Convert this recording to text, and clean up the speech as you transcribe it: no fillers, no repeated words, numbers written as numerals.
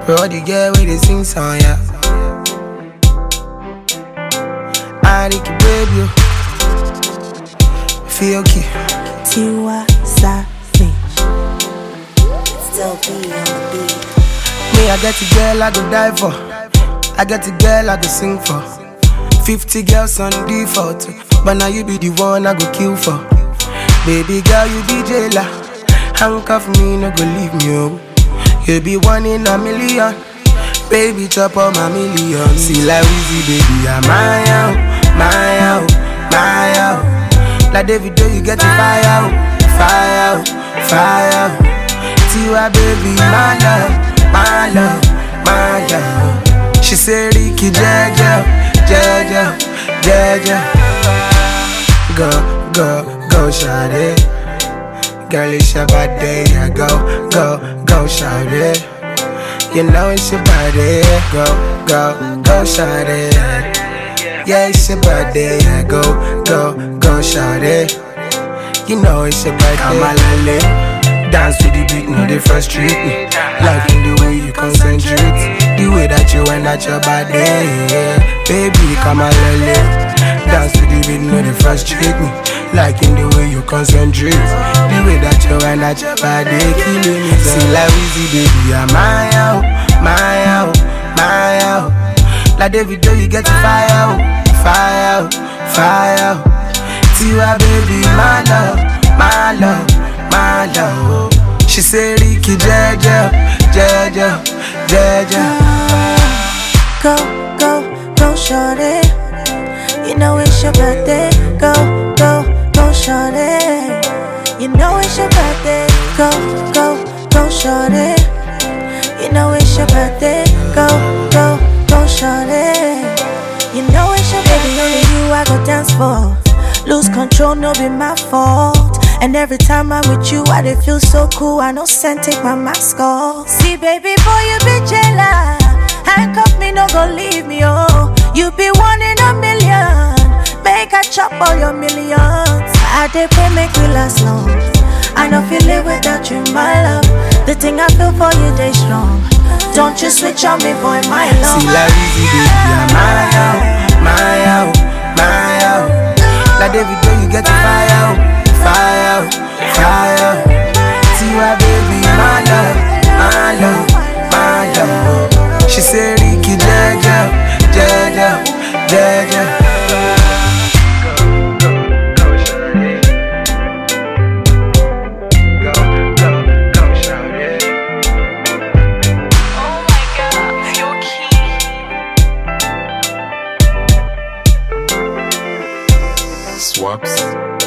Roll the girl with the sing song, yeah. I need you, baby. Feel key. Tiwa Savage. Still be on the beat. Me, I get a girl I go die for. I get a girl I go sing for. 50 girls on default, but now you be the one I go kill for. Baby girl, you be jailer. Handcuff me, no go leave me, oh. You be one in a million. Baby, chop on my million. See like Weezy, baby, I'm my out, my out, my out. Like David, you get the fire out, fire out, fire out. Tiwa, baby, my love, my love, my love. She say, Ricky, Jaja, Jaja, Jaja. Go, go, go, shawty. Girl, it's your body, yeah. Go, go, go, shawty. You know it's your body, go, go, go, shawty. Yeah, it's your body, yeah. Go, go, go, shawty. You know it's your body. Come on, lale. Dance to the beat, no, they frustrate me. Liking the way you concentrate, the way that you wind at your body, yeah. Baby, come on, lale. Dance to the beat, no, they frustrate me. Liking the way you concentrate, the way that you wind at your body, killing me. See like Weezy, baby, I'm my out, my out, my out. Like David, you get the fire out, fire out, fire out. Tiwa, baby, my love, my love, my love. She say, Ricky, Jaja, Jaja, Jaja. Go, go, go, shorty. You know it's your birthday. Go, go, go, shorty. You know it's your birthday. Go, go, go, shorty. You know it's your birthday. Go, go, go, shorty. You know it's your birthday. Only you I go dance for. Lose control, no be my fault. And every time I'm with you, I dey feel so cool. I know send take my mask off. See, baby boy, you be jealous. Handcuff me, no go leave me, oh. You be one in a million. Make I chop all your millions. I dey pray make we last long. I know feel it without you, my love. The thing I feel for you, they strong. Don't you switch on me, boy, my love. See like Weezy, baby, I'm my out, my out, my out. Like David, you get the fire out, fire out, fire out. Tiwa, baby, my love, my love, my love. She say, Ricky, Jaja, Jaja, Jaja. Swaps.